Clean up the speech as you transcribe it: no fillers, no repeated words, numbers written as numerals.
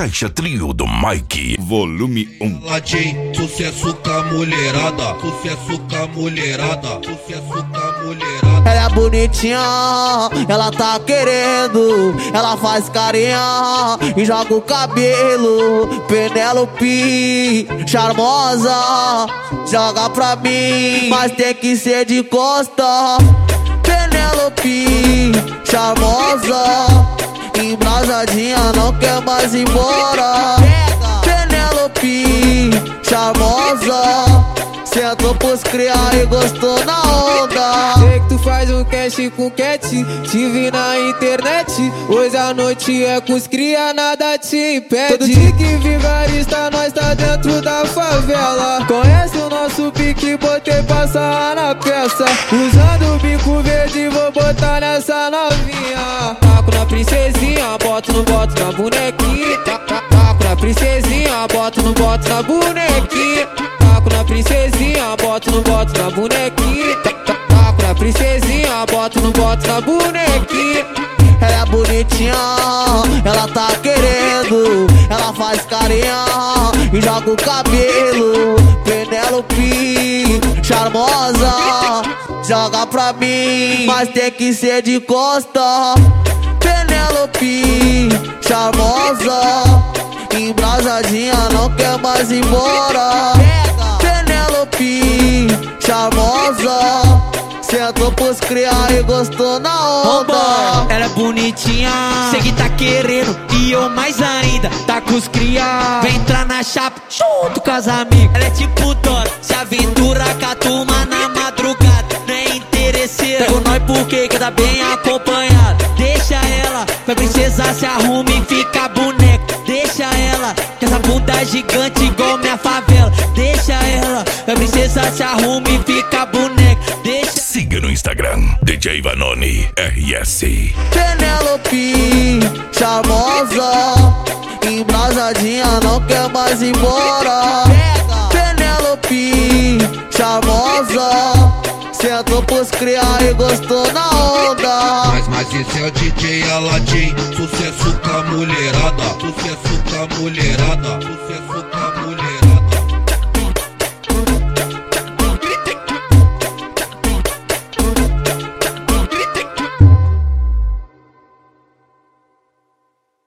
Caixa Trio do Mike, volume 1. Ladim, sucesso com a mulherada, sucesso com a mulherada, sucesso com a mulherada. Ela é bonitinha, ela tá querendo, ela faz carinha e joga o cabelo. Penélope, charmosa, joga pra mim, mas tem que ser de costa. Penélope, charmosa, embrasadinha, não quer mais ir embora. Penélope, charmosa, sentou pros criar e gostou na onda. Sei que tu faz um cash com cat, te vi na internet. Hoje a noite é com os cria, nada te impede. Todo dia que vigarista, nós tá dentro da favela. Conhece o nosso pique, botei passar na peça. Usando o bico verde, vou botar nessa novinha. Taco na princesinha, boto no boto na bonequinha. Taco na princesinha, boto no boto na bonequinha. Taco na princesinha, boto no boto na bonequinha. Taco na princesinha, boto no boto na bonequinha. Ela é bonitinha, ela tá querendo, ela faz carinha e joga o cabelo. Penélope, charmosa, joga pra mim, mas tem que ser de costa. Penélope, charmosa, embrasadinha, não quer mais ir embora. Penélope, charmosa, sentou pros criar e gostou na onda. Ela é bonitinha, sei que tá querendo e eu mais ainda, tá com os cria. Vem entrar na chapa junto com as amigas. Ela é tipo Dora, se aventura com a turma na madrugada. Não é interesseira, pega nós porque que tá bem acompanhada. Deixa ela, vai princesa, se arruma e fica boneca. Deixa ela, que essa bunda gigante igual minha favela. Deixa ela, vai princesa, se arruma e fica boneca. Deixa. Siga no Instagram, DJ Vanoni RS. Penélope, charmosa, embrasadinha, não quer mais ir embora. Penélope, charmosa, sentou pros criar e gostou na onda. Mas esse é o DJ Aladim, sucesso com a mulherada, sucesso com a mulherada, sucesso com a